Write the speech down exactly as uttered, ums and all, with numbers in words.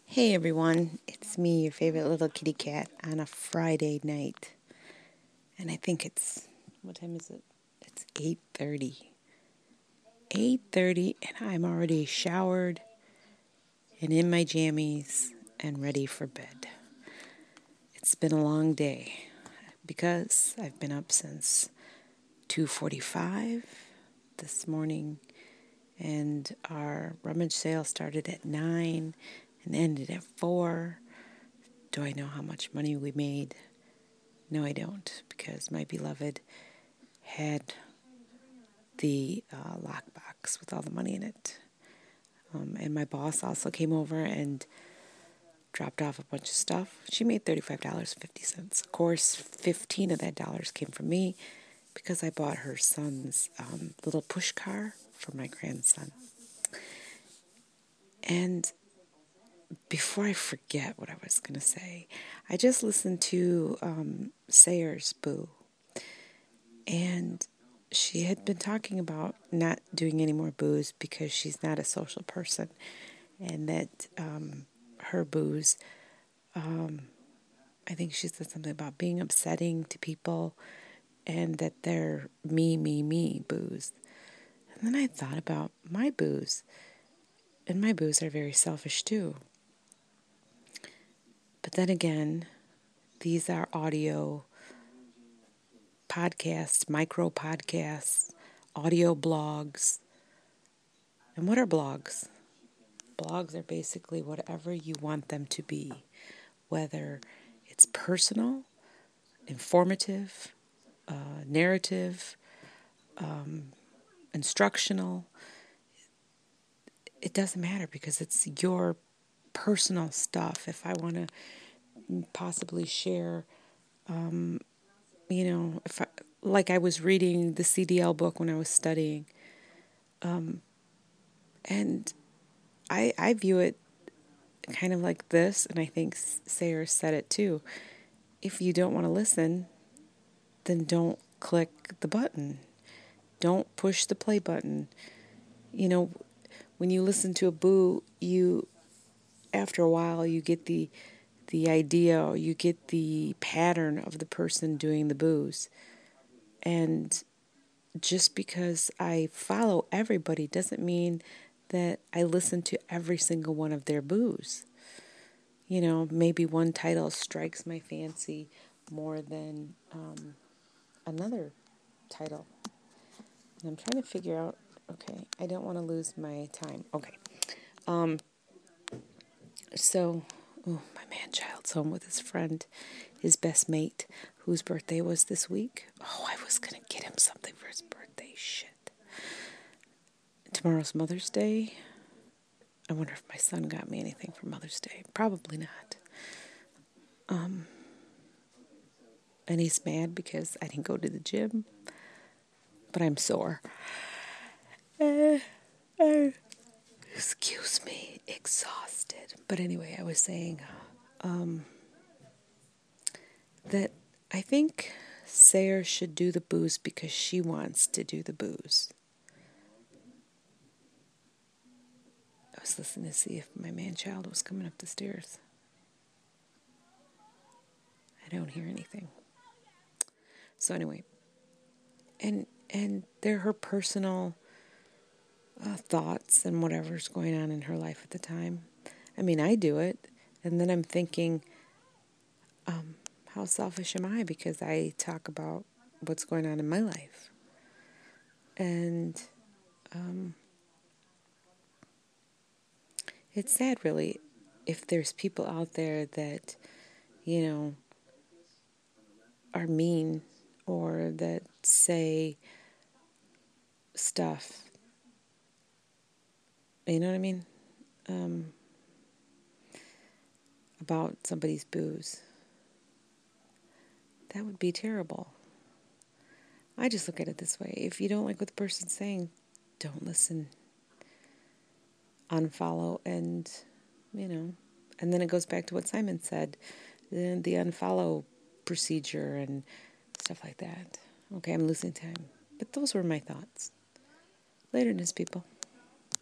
Hey everyone, it's me, your favorite little kitty cat, on a Friday night. And I think it's, what time is it? It's eight thirty. eight thirty and I'm already showered and in my jammies and ready for bed. It's been a long day because I've been up since two forty-five this morning, and our rummage sale started at nine and ended at four. Do I know how much money we made? No, I don't, because my beloved had the uh, lockbox with all the money in it. Um, and my boss also came over and dropped off a bunch of stuff. She made thirty-five dollars and fifty cents. Of course, fifteen of that dollars came from me because I bought her son's um, little push car for my grandson. And before I forget what I was going to say, I just listened to um, Sayers Boo. And she had been talking about not doing any more booze because she's not a social person. And that um, her booze, um, I think she said something about being upsetting to people and that they're me, me, me booze. And then I thought about my booze. And my booze are very selfish too. But then again, these are audio podcasts, micro podcasts, audio blogs. And what are blogs? Blogs are basically whatever you want them to be, whether it's personal, informative, uh, narrative, um, instructional. It doesn't matter because it's your personal stuff. If I want to possibly share, um, you know, if I, like I was reading the C D L book when I was studying, um, and I I view it kind of like this, and I think Sayers said it too. If you don't want to listen, then don't click the button. Don't push the play button. You know, when you listen to a boo, you, after a while, you get the the idea, or you get the pattern of the person doing the boos. And just because I follow everybody doesn't mean that I listen to every single one of their boos. You know, maybe one title strikes my fancy more than um, another title. And I'm trying to figure out, okay, I don't want to lose my time. Okay. Um, so, oh, my man-child's home with his friend, his best mate, whose birthday was this week. Oh, I was going to get him something for his birthday. Shit. Tomorrow's Mother's Day. I wonder if my son got me anything for Mother's Day. Probably not. Um, and he's mad because I didn't go to the gym, but I'm sore. Uh, uh, excuse me, exhausted. But anyway, I was saying um, that I think Sayre should do the booze because she wants to do the booze. I was listening to see if my man-child was coming up the stairs. I don't hear anything. So anyway, and and they're her personal uh, thoughts and whatever's going on in her life at the time. I mean, I do it, and then I'm thinking, um, how selfish am I? Because I talk about what's going on in my life. And um, it's sad, really, if there's people out there that, you know, are mean or that say stuff. You know what I mean? Um, about somebody's booze. That would be terrible. I just look at it this way. If you don't like what the person's saying, don't listen. Unfollow and, you know, and then it goes back to what Simon said, the, the unfollow procedure and stuff like that. Okay, I'm losing time. But those were my thoughts. Later, news people.